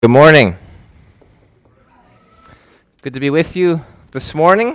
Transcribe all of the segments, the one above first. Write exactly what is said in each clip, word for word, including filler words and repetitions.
Good morning. Good to be with you this morning.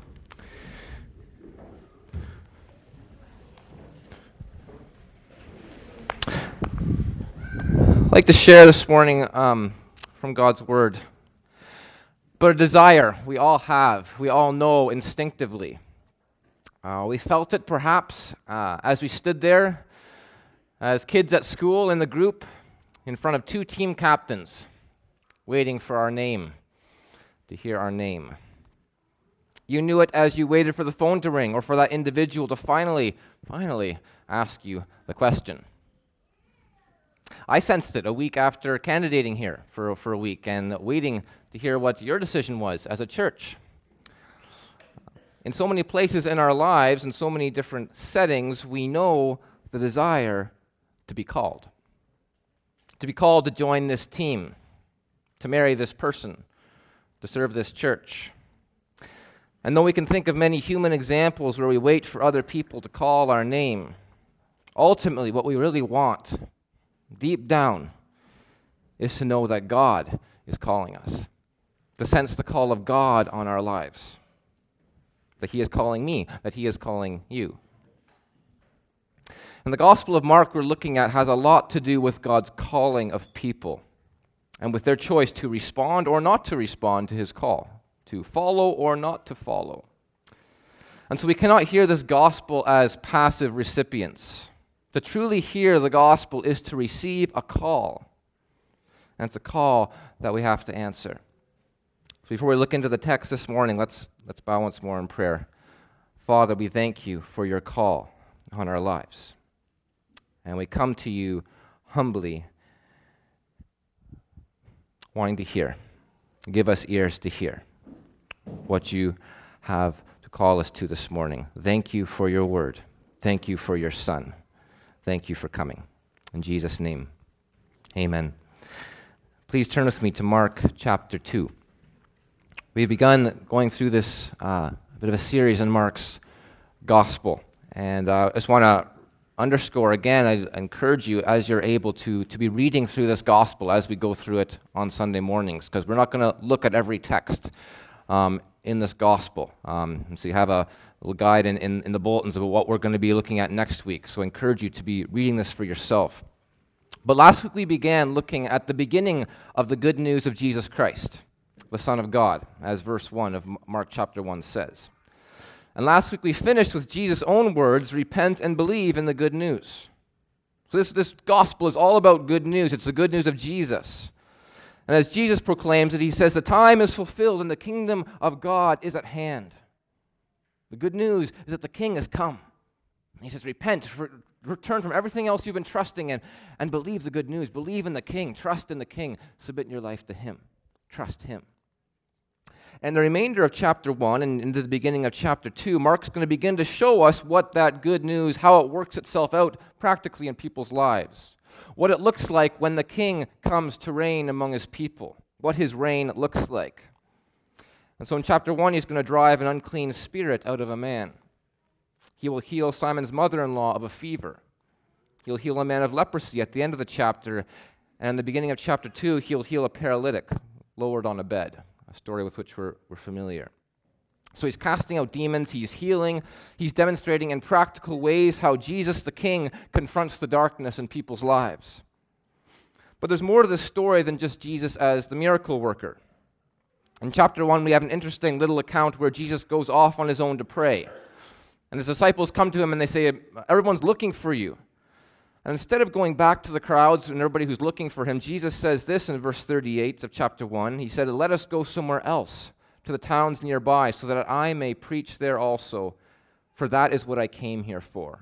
I'd like to share this morning um, from God's Word. But a desire we all have, we all know instinctively. Uh, we felt it perhaps uh, as we stood there as kids at school in the group in front of two team captains, waiting for our name, to hear our name. You knew it as you waited for the phone to ring or for that individual to finally, finally ask you the question. I sensed it a week after candidating here for, for a week and waiting to hear what your decision was as a church. In so many places in our lives, in so many different settings, we know the desire to be called. To be called to join this team, to marry this person, to serve this church. And though we can think of many human examples where we wait for other people to call our name, ultimately what we really want, deep down, is to know that God is calling us, to sense the call of God on our lives, that He is calling me, that He is calling you. And the Gospel of Mark we're looking at has a lot to do with God's calling of people and with their choice to respond or not to respond to His call, to follow or not to follow. And so we cannot hear this Gospel as passive recipients. To truly hear the Gospel is to receive a call, and it's a call that we have to answer. So before we look into the text this morning, let's, let's bow once more in prayer. Father, we thank You for Your call on our lives. And we come to You humbly, wanting to hear. Give us ears to hear what You have to call us to this morning. Thank You for Your word. Thank You for Your Son. Thank You for coming. In Jesus' name, amen. Please turn with me to Mark chapter two. We've begun going through this uh, bit of a series in Mark's gospel. And uh, I just want to underscore again, I encourage you as you're able to, to be reading through this gospel as we go through it on Sunday mornings, because we're not going to look at every text um, in this gospel. Um, so you have a little guide in, in, in the bulletins about what we're going to be looking at next week. So I encourage you to be reading this for yourself. But last week we began looking at the beginning of the good news of Jesus Christ, the Son of God, as verse one of Mark chapter one says. And last week we finished with Jesus' own words, repent and believe in the good news. So this, this gospel is all about good news. It's the good news of Jesus. And as Jesus proclaims it, He says, the time is fulfilled and the kingdom of God is at hand. The good news is that the King has come. He says, repent, for, return from everything else you've been trusting in, and believe the good news. Believe in the King. Trust in the King. Submit your life to Him. Trust Him. And the remainder of chapter one and into the beginning of chapter two, Mark's going to begin to show us what that good news, how it works itself out practically in people's lives. What it looks like when the King comes to reign among His people. What His reign looks like. And so in chapter one, He's going to drive an unclean spirit out of a man. He will heal Simon's mother-in-law of a fever. He'll heal a man of leprosy at the end of the chapter. And in the beginning of chapter two, He'll heal a paralytic lowered on a bed. A story with which we're, we're familiar. So He's casting out demons, He's healing, He's demonstrating in practical ways how Jesus the King confronts the darkness in people's lives. But there's more to this story than just Jesus as the miracle worker. In chapter one, we have an interesting little account where Jesus goes off on His own to pray. And His disciples come to Him and they say, everyone's looking for You. And instead of going back to the crowds and everybody who's looking for Him, Jesus says this in verse thirty-eight of chapter one. He said, let us go somewhere else, to the towns nearby, so that I may preach there also, for that is what I came here for.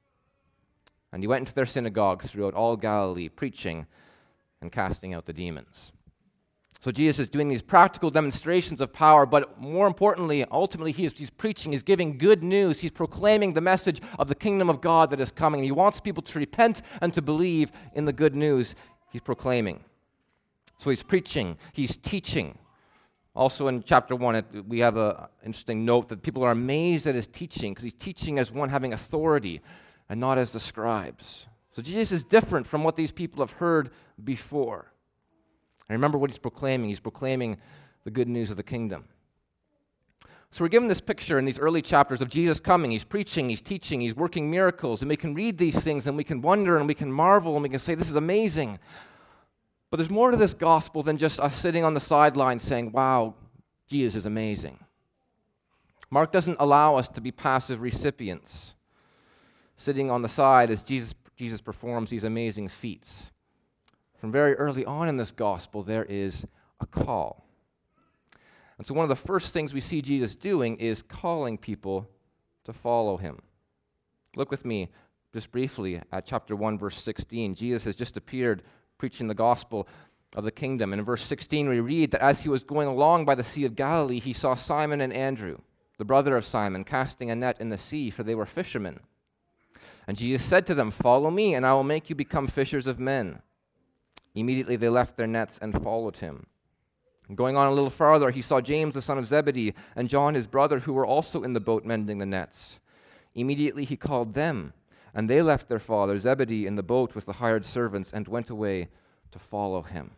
And He went into their synagogues throughout all Galilee, preaching and casting out the demons. So Jesus is doing these practical demonstrations of power, but more importantly, ultimately, he's, he's preaching, He's giving good news, He's proclaiming the message of the kingdom of God that is coming. He wants people to repent and to believe in the good news He's proclaiming. So He's preaching, He's teaching. Also in chapter one, we have an interesting note that people are amazed at His teaching, because He's teaching as one having authority and not as the scribes. So Jesus is different from what these people have heard before. And remember what he's proclaiming. He's proclaiming the good news of the kingdom. So we're given this picture in these early chapters of Jesus coming. He's preaching, he's teaching, he's working miracles, and we can read these things and we can wonder and we can marvel and we can say, this is amazing. But there's more to this gospel than just us sitting on the sidelines saying, wow, Jesus is amazing. Mark doesn't allow us to be passive recipients, sitting on the side as Jesus, Jesus performs these amazing feats. From very early on in this gospel, there is a call. And so one of the first things we see Jesus doing is calling people to follow him. Look with me just briefly at chapter one, verse sixteen. Jesus has just appeared preaching the gospel of the kingdom. And in verse sixteen, we read that as he was going along by the Sea of Galilee, he saw Simon and Andrew, the brother of Simon, casting a net in the sea, for they were fishermen. And Jesus said to them, follow me, and I will make you become fishers of men. Immediately they left their nets and followed him. And going on a little farther, he saw James the son of Zebedee and John his brother, who were also in the boat mending the nets. Immediately he called them, and they left their father Zebedee in the boat with the hired servants and went away to follow him.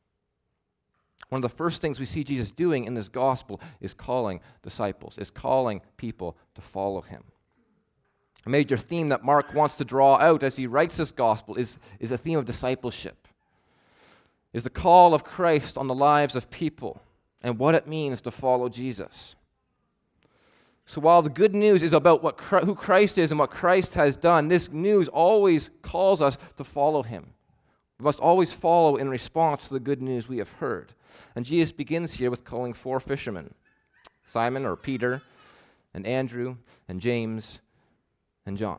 One of the first things we see Jesus doing in this gospel is calling disciples, is calling people to follow him. A major theme that Mark wants to draw out as he writes this gospel is, is a theme of discipleship, is the call of Christ on the lives of people and what it means to follow Jesus. So while the good news is about what who Christ is and what Christ has done, this news always calls us to follow him. We must always follow in response to the good news we have heard. And Jesus begins here with calling four fishermen, Simon or Peter, and Andrew, and James, and John.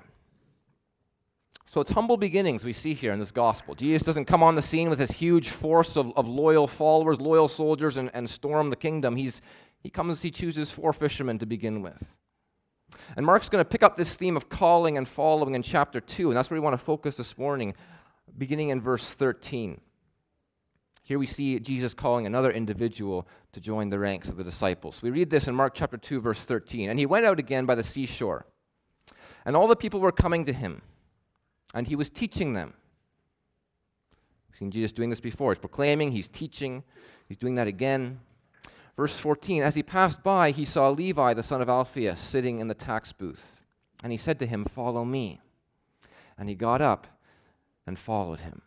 So it's humble beginnings we see here in this gospel. Jesus doesn't come on the scene with this huge force of, of loyal followers, loyal soldiers, and, and storm the kingdom. He's, he comes, he chooses four fishermen to begin with. And Mark's going to pick up this theme of calling and following in chapter two, and that's where we want to focus this morning, beginning in verse thirteen. Here we see Jesus calling another individual to join the ranks of the disciples. We read this in Mark chapter two, verse thirteen. And he went out again by the seashore, and all the people were coming to him, and he was teaching them. We've seen Jesus doing this before. He's proclaiming, he's teaching, he's doing that again. Verse fourteen, as he passed by, he saw Levi, the son of Alphaeus, sitting in the tax booth. And he said to him, follow me. And he got up and followed him.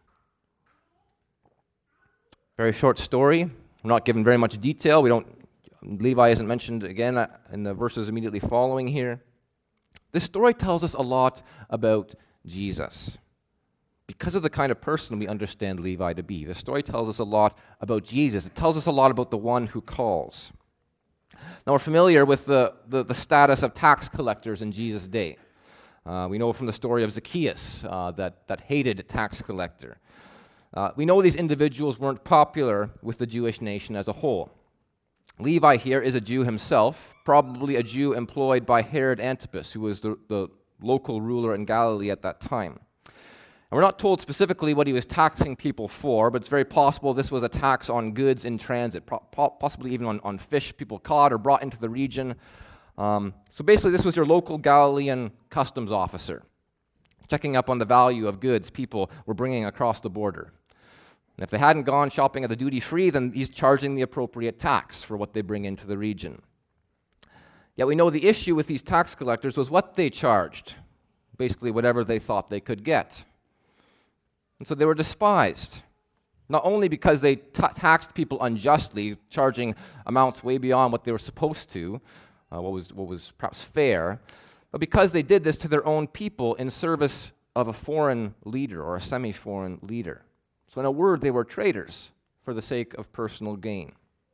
Very short story. We're not given very much detail. We don't. Levi isn't mentioned again in the verses immediately following here. This story tells us a lot about Jesus. Because of the kind of person we understand Levi to be, the story tells us a lot about Jesus. It tells us a lot about the one who calls. Now, we're familiar with the, the, the status of tax collectors in Jesus' day. Uh, we know from the story of Zacchaeus uh, that, that hated a tax collector. Uh, we know these individuals weren't popular with the Jewish nation as a whole. Levi here is a Jew himself, probably a Jew employed by Herod Antipas, who was the, the local ruler in Galilee at that time. And we're not told specifically what he was taxing people for, but it's very possible this was a tax on goods in transit, possibly even on, on fish people caught or brought into the region. Um, so basically this was your local Galilean customs officer, checking up on the value of goods people were bringing across the border. And if they hadn't gone shopping at the duty-free, then he's charging the appropriate tax for what they bring into the region. Yet we know the issue with these tax collectors was what they charged, basically whatever they thought they could get. And so they were despised, not only because they t- taxed people unjustly, charging amounts way beyond what they were supposed to, uh, what was what was perhaps fair, but because they did this to their own people in service of a foreign leader or a semi-foreign leader. So in a word, they were traitors for the sake of personal gain.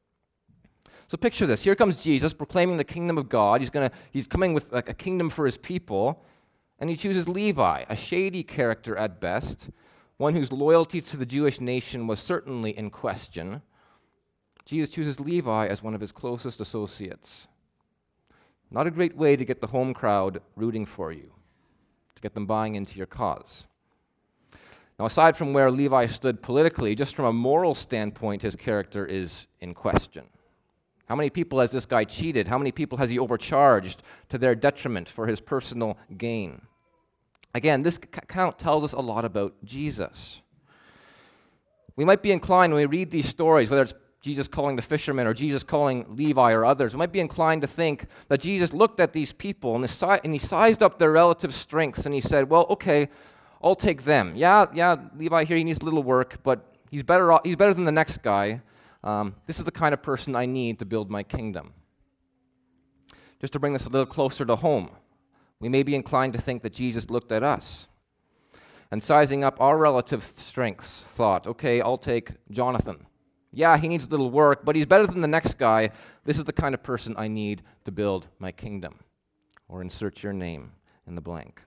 So picture this. Here comes Jesus proclaiming the kingdom of God. He's gonna he's coming with like a kingdom for his people, and he chooses Levi, a shady character at best, one whose loyalty to the Jewish nation was certainly in question. Jesus chooses Levi as one of his closest associates. Not a great way to get the home crowd rooting for you, to get them buying into your cause. Now, aside from where Levi stood politically, just from a moral standpoint, his character is in question. How many people has this guy cheated? How many people has he overcharged to their detriment for his personal gain? Again, this account tells us a lot about Jesus. We might be inclined when we read these stories, whether it's Jesus calling the fishermen or Jesus calling Levi or others, we might be inclined to think that Jesus looked at these people and, the, and he sized up their relative strengths and he said, well, okay, I'll take them. Yeah, yeah, Levi here, he needs a little work, but he's better, off, he's better than the next guy. Um, this is the kind of person I need to build my kingdom. Just to bring this a little closer to home, we may be inclined to think that Jesus looked at us and sizing up our relative strengths, thought, okay, I'll take Jonathan. Yeah, he needs a little work, but he's better than the next guy. This is the kind of person I need to build my kingdom. Or insert your name in the blank.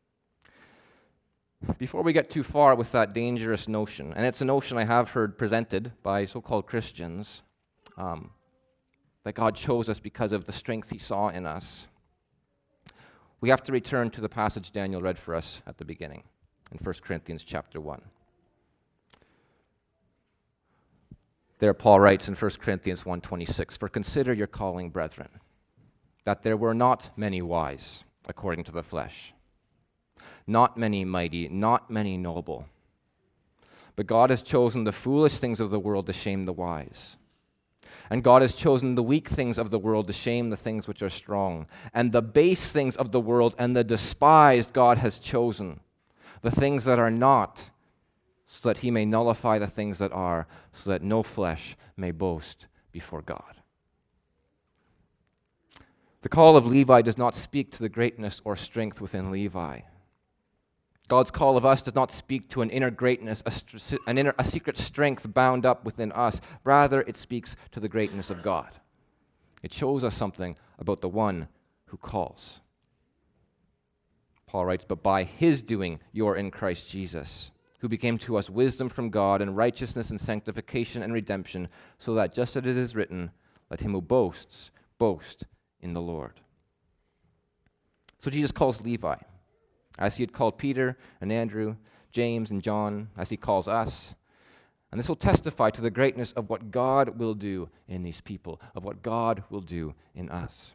Before we get too far with that dangerous notion, and it's a notion I have heard presented by so-called Christians, um, that God chose us because of the strength he saw in us, we have to return to the passage Daniel read for us at the beginning in First Corinthians chapter one. There Paul writes in First Corinthians one twenty-six, "For consider your calling, brethren, that there were not many wise according to the flesh, not many mighty, not many noble. But God has chosen the foolish things of the world to shame the wise. And God has chosen the weak things of the world to shame the things which are strong. And the base things of the world and the despised God has chosen, the things that are not, so that he may nullify the things that are, so that no flesh may boast before God." The call of Levi does not speak to the greatness or strength within Levi. God's call of us does not speak to an inner greatness, a, st- an inner, a secret strength bound up within us. Rather, it speaks to the greatness of God. It shows us something about the one who calls. Paul writes, "But by his doing you are in Christ Jesus, who became to us wisdom from God and righteousness and sanctification and redemption, so that just as it is written, let him who boasts, boast in the Lord." So Jesus calls Levi, as he had called Peter and Andrew, James and John, as he calls us. And this will testify to the greatness of what God will do in these people, of what God will do in us.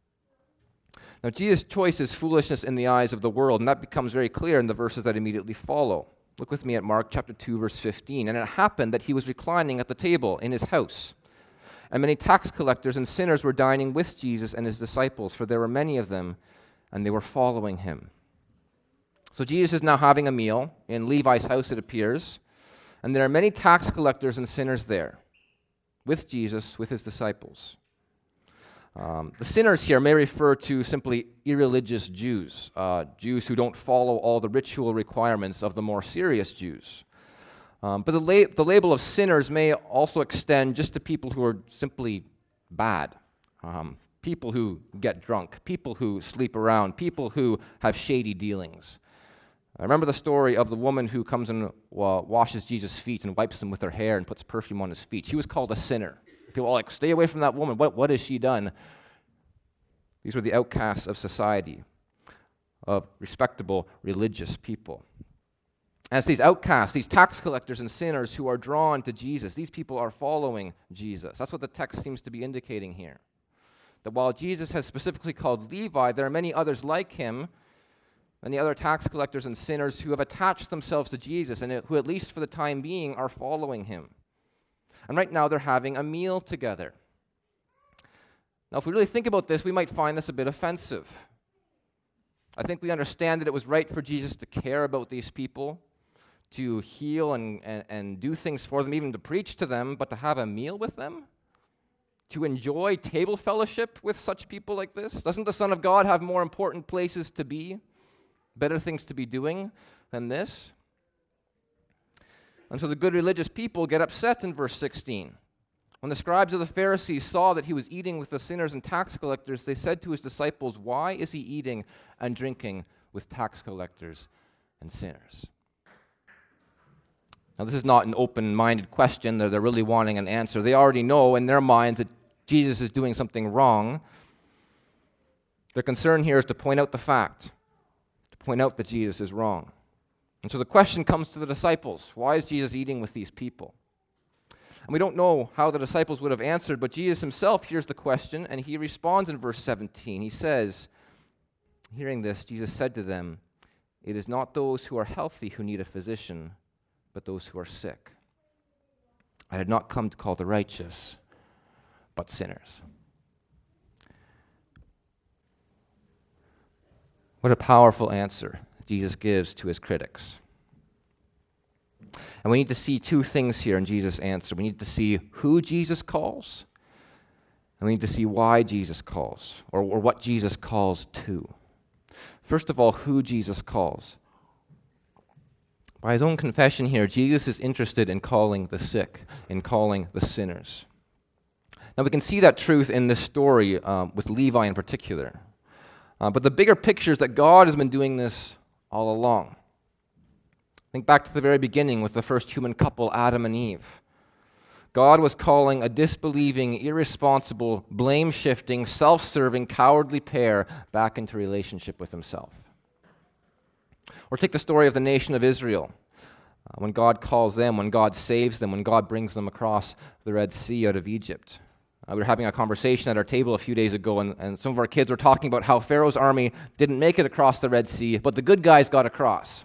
Now, Jesus' choice is foolishness in the eyes of the world, and that becomes very clear in the verses that immediately follow. Look with me at Mark chapter two, verse fifteen. "And it happened that he was reclining at the table in his house, and many tax collectors and sinners were dining with Jesus and his disciples, for there were many of them, and they were following him." So Jesus is now having a meal in Levi's house, it appears, and there are many tax collectors and sinners there with Jesus, with his disciples. Um, the sinners here may refer to simply irreligious Jews, uh, Jews who don't follow all the ritual requirements of the more serious Jews. Um, but the, la- the label of sinners may also extend just to people who are simply bad, um, people who get drunk, people who sleep around, people who have shady dealings. I remember the story of the woman who comes and uh, washes Jesus' feet and wipes them with her hair and puts perfume on his feet. She was called a sinner. People are like, stay away from that woman. What, what has she done? These were the outcasts of society, of respectable religious people. And it's these outcasts, these tax collectors and sinners who are drawn to Jesus. These people are following Jesus. That's what the text seems to be indicating here. That while Jesus has specifically called Levi, there are many others like him, and the other tax collectors and sinners who have attached themselves to Jesus and who, at least for the time being, are following him. And right now they're having a meal together. Now, if we really think about this, we might find this a bit offensive. I think we understand that it was right for Jesus to care about these people, to heal and, and, and do things for them, even to preach to them, but to have a meal with them? To enjoy table fellowship with such people like this? Doesn't the Son of God have more important places to be? Better things to be doing than this? And so the good religious people get upset in verse sixteen. When the scribes of the Pharisees saw that he was eating with the sinners and tax collectors, they said to his disciples, "Why is he eating and drinking with tax collectors and sinners?" Now, this is not an open-minded question that they're really wanting an answer. They already know in their minds that Jesus is doing something wrong. Their concern here is to point out the fact, point out that Jesus is wrong. And so the question comes to the disciples, why is Jesus eating with these people? And we don't know how the disciples would have answered, but Jesus himself hears the question, and he responds in verse seventeen. He says, hearing this, Jesus said to them, "It is not those who are healthy who need a physician, but those who are sick. I did not come to call the righteous, but sinners. What a powerful answer Jesus gives to his critics. And we need to see two things here in Jesus' answer. We need to see who Jesus calls, and we need to see why Jesus calls, or, or what Jesus calls to. First of all, who Jesus calls. By his own confession here, Jesus is interested in calling the sick, in calling the sinners. Now we can see that truth in this story um, with Levi in particular. Uh, but the bigger picture is that God has been doing this all along. Think back to the very beginning with the first human couple, Adam and Eve. God was calling a disbelieving, irresponsible, blame-shifting, self-serving, cowardly pair back into relationship with himself. Or take the story of the nation of Israel. Uh, when God calls them, when God saves them, when God brings them across the Red Sea out of Egypt. Uh, we were having a conversation at our table a few days ago, and, and some of our kids were talking about how Pharaoh's army didn't make it across the Red Sea, but the good guys got across.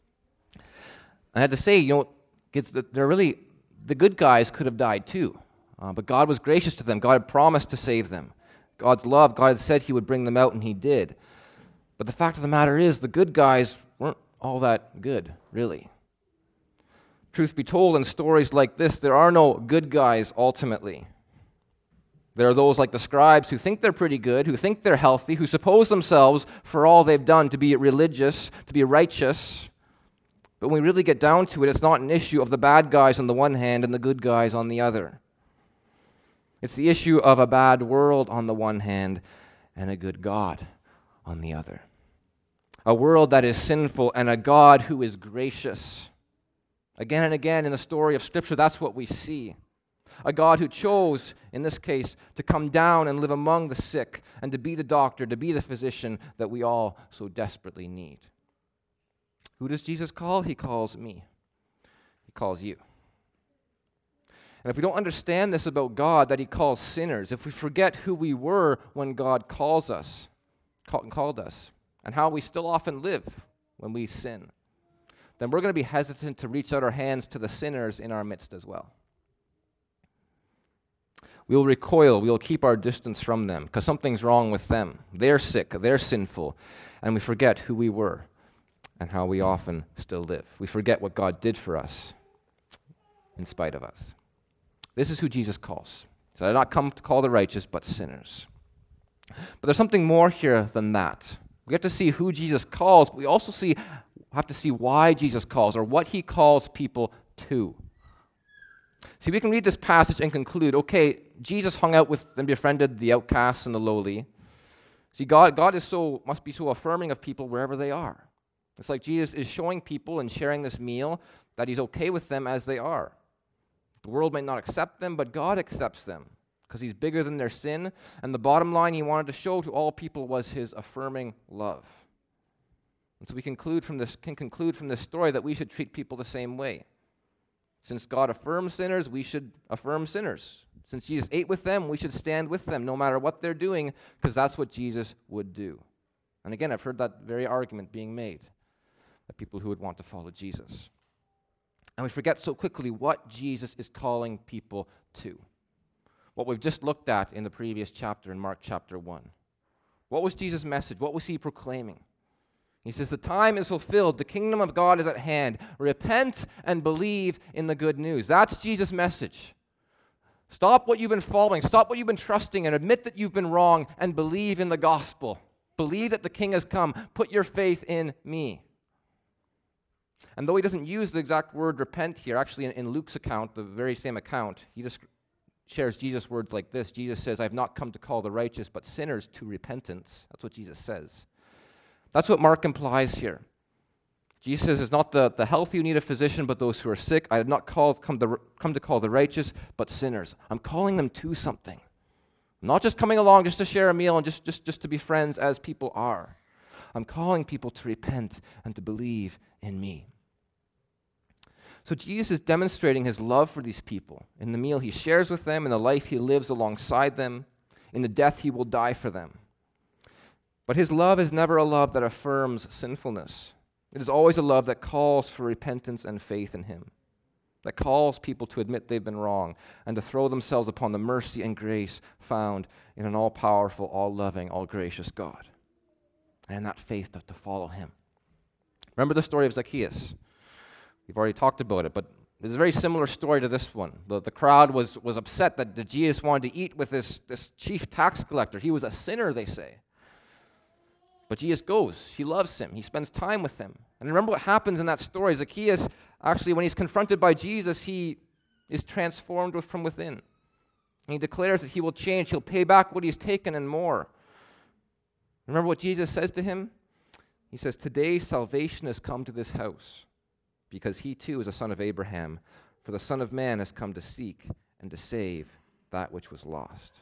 I had to say, you know, it's, they're really, the good guys could have died too, uh, but God was gracious to them. God had promised to save them. God's love, God had said he would bring them out, and he did. But the fact of the matter is, the good guys weren't all that good, really. Truth be told, in stories like this, there are no good guys ultimately. There are those like the scribes who think they're pretty good, who think they're healthy, who suppose themselves, for all they've done, to be religious, to be righteous. But when we really get down to it, it's not an issue of the bad guys on the one hand and the good guys on the other. It's the issue of a bad world on the one hand and a good God on the other. A world that is sinful and a God who is gracious. Again and again in the story of Scripture, that's what we see. A God who chose, in this case, to come down and live among the sick and to be the doctor, to be the physician that we all so desperately need. Who does Jesus call? He calls me. He calls you. And if we don't understand this about God, that he calls sinners, if we forget who we were when God calls us, called us, and how we still often live when we sin, then we're going to be hesitant to reach out our hands to the sinners in our midst as well. We will recoil, we will keep our distance from them because something's wrong with them. They're sick, they're sinful, and we forget who we were and how we often still live. We forget what God did for us in spite of us. This is who Jesus calls. He said, I did not come to call the righteous, but sinners. But there's something more here than that. We have to see who Jesus calls, but we also see, have to see why Jesus calls, or what he calls people to. See, we can read this passage and conclude, okay, Jesus hung out with and befriended the outcasts and the lowly. See, God, God is so must be so affirming of people wherever they are. It's like Jesus is showing people and sharing this meal that he's okay with them as they are. The world might not accept them, but God accepts them because he's bigger than their sin. And the bottom line he wanted to show to all people was his affirming love. And so we conclude from this, can conclude from this story that we should treat people the same way. Since God affirms sinners, we should affirm sinners. Since Jesus ate with them, we should stand with them no matter what they're doing, because that's what Jesus would do. And again, I've heard that very argument being made, that people who would want to follow Jesus. And we forget so quickly what Jesus is calling people to. What we've just looked at in the previous chapter, in Mark chapter one. What was Jesus' message? What was he proclaiming? He says, the time is fulfilled. The kingdom of God is at hand. Repent and believe in the good news. That's Jesus' message. Stop what you've been following. Stop what you've been trusting and admit that you've been wrong and believe in the gospel. Believe that the king has come. Put your faith in me. And though he doesn't use the exact word repent here, actually in, in Luke's account, the very same account, he just shares Jesus' words like this. Jesus says, I have not come to call the righteous, but sinners to repentance. That's what Jesus says. That's what Mark implies here. Jesus says it's not the, the healthy who need a physician, but those who are sick. I did not call, come, to, come to call the righteous, but sinners. I'm calling them to something. I'm not just coming along just to share a meal and just, just, just to be friends as people are. I'm calling people to repent and to believe in me. So Jesus is demonstrating his love for these people in the meal he shares with them, in the life he lives alongside them, in the death he will die for them. But his love is never a love that affirms sinfulness. It is always a love that calls for repentance and faith in him. that calls people to admit they've been wrong and to throw themselves upon the mercy and grace found in an all-powerful, all-loving, all-gracious God. And in that faith to, to follow him. Remember the story of Zacchaeus? We've already talked about it, but it's a very similar story to this one. The, the crowd was, was upset that, that Jesus wanted to eat with this, this chief tax collector. He was a sinner, they say. But Jesus goes. He loves him. He spends time with him. And remember what happens in that story. Zacchaeus, actually, when he's confronted by Jesus, he is transformed from within. And he declares that he will change. He'll pay back what he's taken and more. Remember what Jesus says to him? He says, "Today salvation has come to this house, because he too is a son of Abraham. For the Son of Man has come to seek and to save that which was lost."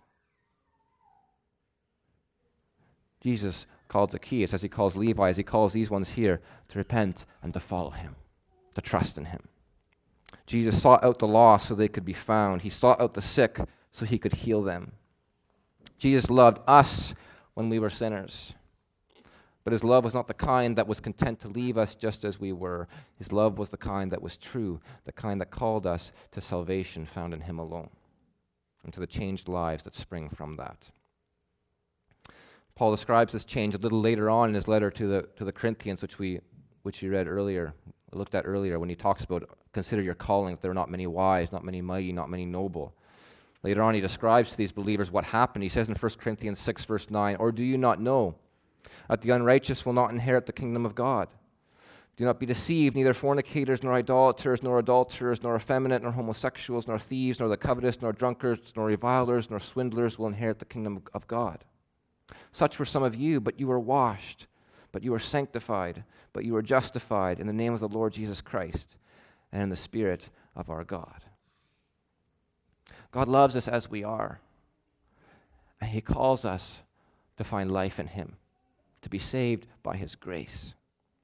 Jesus called Zacchaeus, as he calls Levi, as he calls these ones here, to repent and to follow him, to trust in him. Jesus sought out the lost so they could be found. He sought out the sick so he could heal them. Jesus loved us when we were sinners. But his love was not the kind that was content to leave us just as we were. His love was the kind that was true, the kind that called us to salvation found in him alone, and to the changed lives that spring from that. Paul describes this change a little later on in his letter to the to the Corinthians, which we which we read earlier, looked at earlier, when he talks about consider your calling, that there are not many wise, not many mighty, not many noble. Later on, he describes to these believers what happened. He says in First Corinthians six, verse nine, "Or do you not know that the unrighteous will not inherit the kingdom of God? Do not be deceived, neither fornicators, nor idolaters, nor adulterers, nor effeminate, nor homosexuals, nor thieves, nor the covetous, nor drunkards, nor revilers, nor swindlers will inherit the kingdom of God. Such were some of you, but you were washed, but you were sanctified, but you were justified in the name of the Lord Jesus Christ and in the Spirit of our God." God loves us as we are, and he calls us to find life in him, to be saved by his grace.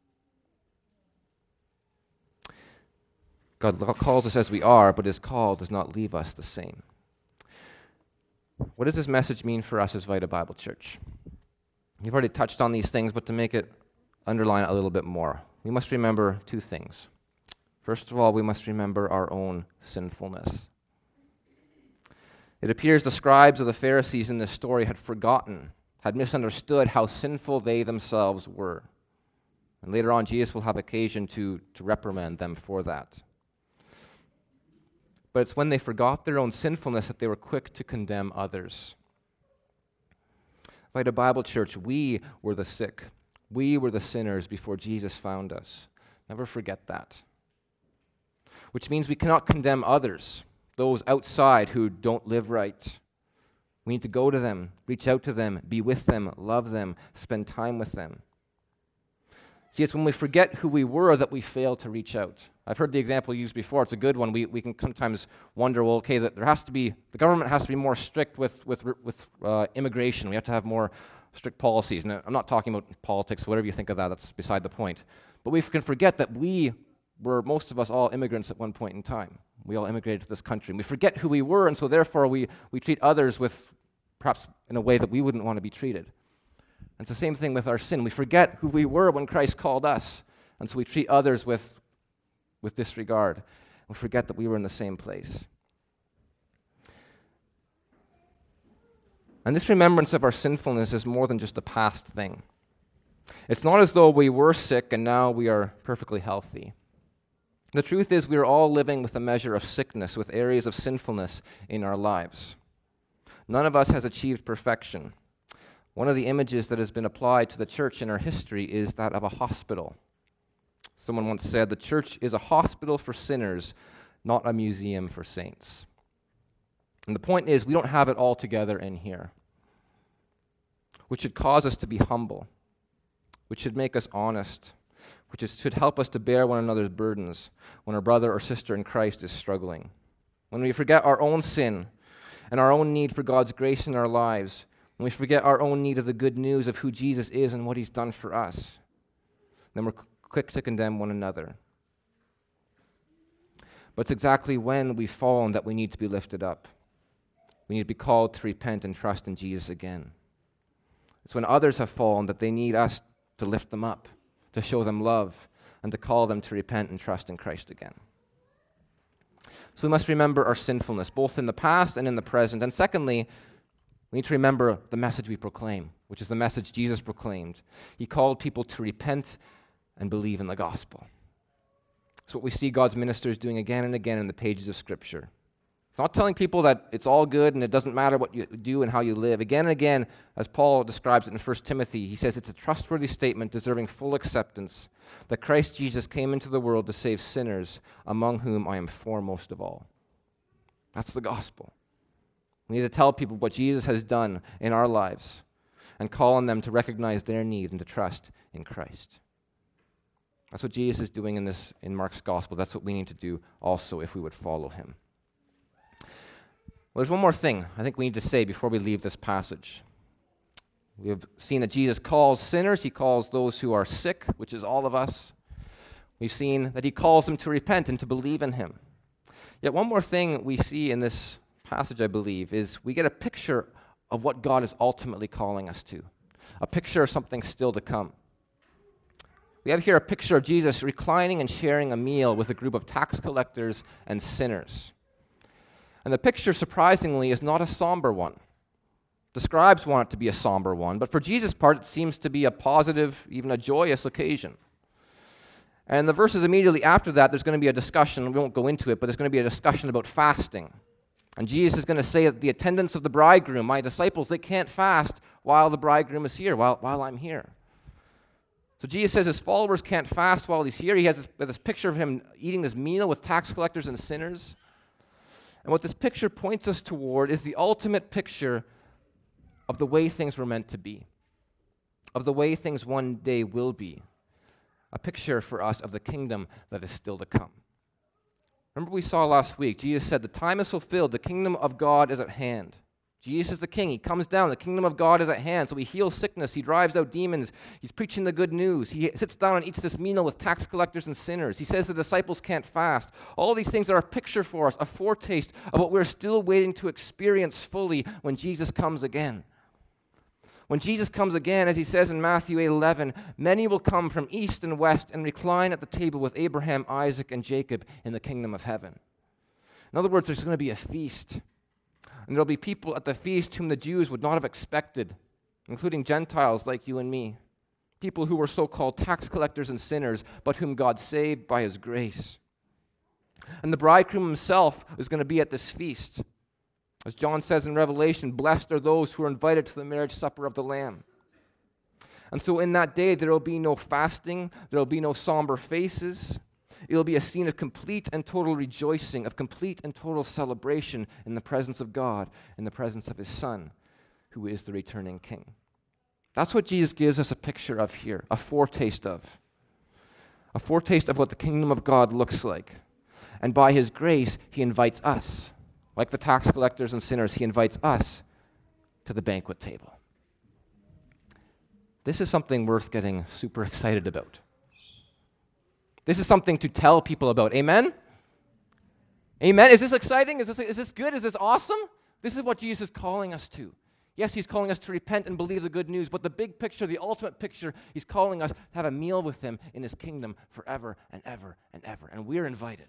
God calls us as we are, but his call does not leave us the same. What does this message mean for us as Vita Bible Church? You've already touched on these things, but to make it underline it a little bit more, we must remember two things. First of all, we must remember our own sinfulness. It appears the scribes of the Pharisees in this story had forgotten, had misunderstood how sinful they themselves were. And later on, Jesus will have occasion to, to reprimand them for that. But it's when they forgot their own sinfulness that they were quick to condemn others. Vita Bible Church, we were the sick. We were the sinners before Jesus found us. Never forget that. Which means we cannot condemn others, those outside who don't live right. We need to go to them, reach out to them, be with them, love them, spend time with them. See, it's when we forget who we were that we fail to reach out. I've heard the example used before. It's a good one. We we can sometimes wonder, well, okay, that there has to be, the government has to be more strict with with with uh, immigration. We have to have more strict policies. And I'm not talking about politics, whatever you think of that, that's beside the point. But we can forget that we were, most of us, all immigrants at one point in time. We all immigrated to this country. And we forget who we were, and so therefore we, we treat others with, perhaps in a way that we wouldn't want to be treated. And it's the same thing with our sin. We forget who we were when Christ called us, and so we treat others with, with disregard. We forget that we were in the same place. And this remembrance of our sinfulness is more than just a past thing. It's not as though we were sick and now we are perfectly healthy. The truth is we are all living with a measure of sickness, with areas of sinfulness in our lives. None of us has achieved perfection. One of the images that has been applied to the church in our history is that of a hospital. Someone once said, the church is a hospital for sinners, not a museum for saints. And the point is, we don't have it all together in here, which should cause us to be humble, which should make us honest, which is, should help us to bear one another's burdens when our brother or sister in Christ is struggling. When we forget our own sin and our own need for God's grace in our lives, when we forget our own need of the good news of who Jesus is and what he's done for us, then we're quick to condemn one another. But it's exactly when we've fallen that we need to be lifted up. We need to be called to repent and trust in Jesus again. It's when others have fallen that they need us to lift them up, to show them love, and to call them to repent and trust in Christ again. So we must remember our sinfulness, both in the past and in the present. And secondly, we need to remember the message we proclaim, which is the message Jesus proclaimed. He called people to repent and believe in the gospel. It's what we see God's ministers doing again and again in the pages of Scripture. Not telling people that it's all good and it doesn't matter what you do and how you live. Again and again, as Paul describes it in First Timothy, he says it's a trustworthy statement deserving full acceptance that Christ Jesus came into the world to save sinners, among whom I am foremost of all. That's the gospel. We need to tell people what Jesus has done in our lives and call on them to recognize their need and to trust in Christ. That's what Jesus is doing in this in Mark's gospel. That's what we need to do also if we would follow him. Well, there's one more thing I think we need to say before we leave this passage. We have seen that Jesus calls sinners. He calls those who are sick, which is all of us. We've seen that he calls them to repent and to believe in him. Yet one more thing we see in this passage, I believe, is we get a picture of what God is ultimately calling us to, a picture of something still to come. We have here a picture of Jesus reclining and sharing a meal with a group of tax collectors and sinners. And the picture, surprisingly, is not a somber one. The scribes want it to be a somber one, but for Jesus' part, it seems to be a positive, even a joyous occasion. And the verses immediately after that, there's going to be a discussion. We won't go into it, but there's going to be a discussion about fasting. And Jesus is going to say that the attendants of the bridegroom, my disciples, they can't fast while the bridegroom is here, while, while I'm here. So Jesus says his followers can't fast while he's here. He has this, this picture of him eating this meal with tax collectors and sinners. And what this picture points us toward is the ultimate picture of the way things were meant to be, of the way things one day will be, a picture for us of the kingdom that is still to come. Remember we saw last week, Jesus said, the time is fulfilled, the kingdom of God is at hand. Jesus is the king. He comes down. The kingdom of God is at hand. So he heals sickness. He drives out demons. He's preaching the good news. He sits down and eats this meal with tax collectors and sinners. He says the disciples can't fast. All these things are a picture for us, a foretaste of what we're still waiting to experience fully when Jesus comes again. When Jesus comes again, as he says in Matthew eight eleven, many will come from east and west and recline at the table with Abraham, Isaac, and Jacob in the kingdom of heaven. In other words, there's going to be a feast. And there'll be people at the feast whom the Jews would not have expected, including Gentiles like you and me, people who were so-called tax collectors and sinners, but whom God saved by his grace. And the bridegroom himself is going to be at this feast. As John says in Revelation, blessed are those who are invited to the marriage supper of the Lamb. And so in that day, there will be no fasting, there will be no somber faces. It will be a scene of complete and total rejoicing, of complete and total celebration in the presence of God, in the presence of his Son, who is the returning King. That's what Jesus gives us a picture of here, a foretaste of. A foretaste of what the kingdom of God looks like. And by his grace, he invites us, like the tax collectors and sinners, he invites us to the banquet table. This is something worth getting super excited about. This is something to tell people about. Amen? Amen? Is this exciting? Is this, is this good? Is this awesome? This is what Jesus is calling us to. Yes, he's calling us to repent and believe the good news, but the big picture, the ultimate picture, he's calling us to have a meal with him in his kingdom forever and ever and ever. And we're invited.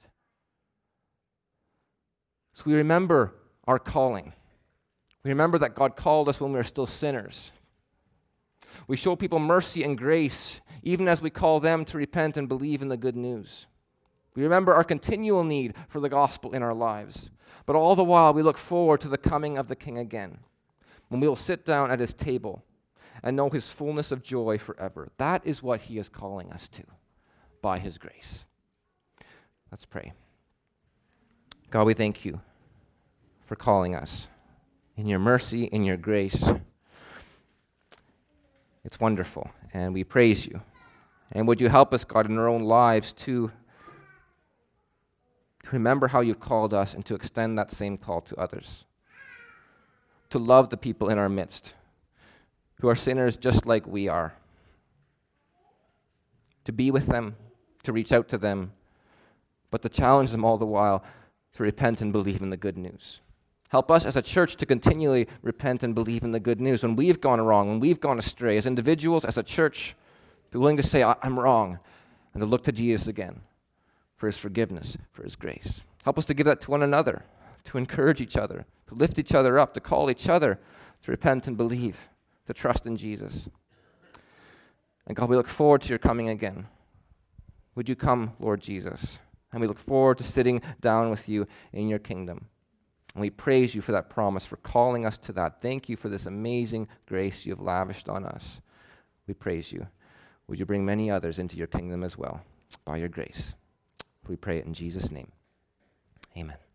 So we remember our calling. We remember that God called us when we were still sinners. We show people mercy and grace, even as we call them to repent and believe in the good news. We remember our continual need for the gospel in our lives. But all the while, we look forward to the coming of the King again, when we will sit down at his table and know his fullness of joy forever. That is what he is calling us to by his grace. Let's pray. God, we thank you for calling us in your mercy, in your grace. It's wonderful, and we praise you. And would you help us, God, in our own lives to, to remember how you've called us and to extend that same call to others. To love the people in our midst who are sinners just like we are. To be with them, to reach out to them, but to challenge them all the while to repent and believe in the good news. Help us as a church to continually repent and believe in the good news. When we've gone wrong, when we've gone astray, as individuals, as a church, be willing to say, I'm wrong, and to look to Jesus again for his forgiveness, for his grace. Help us to give that to one another, to encourage each other, to lift each other up, to call each other to repent and believe, to trust in Jesus. And God, we look forward to your coming again. Would you come, Lord Jesus? And we look forward to sitting down with you in your kingdom. And we praise you for that promise, for calling us to that. Thank you for this amazing grace you have lavished on us. We praise you. Would you bring many others into your kingdom as well by your grace? We pray it in Jesus' name. Amen.